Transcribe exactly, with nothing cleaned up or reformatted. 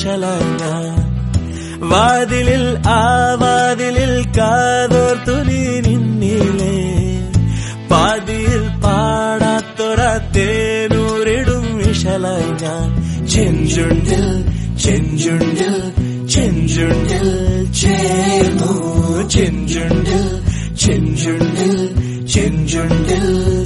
ഇശലായി ഞാൻ. വാതിലിൽ ആ വാതിലിൽ കാതോർത്തു നീ നിന്നിലേ, പാതിയിൽ പാടാത്തൊര തേനൂരിടും ഇശലായി ഞാൻ. ചെഞ്ചുണ്ടിൽ ചെഞ്ചുണ്ടിൽ ചെഞ്ചുണ്ടിൽ ചേർന്നു, ചെഞ്ചുണ്ടിൽ ചെഞ്ചുണ്ടിൽ ചെഞ്ചുണ്ടിൽ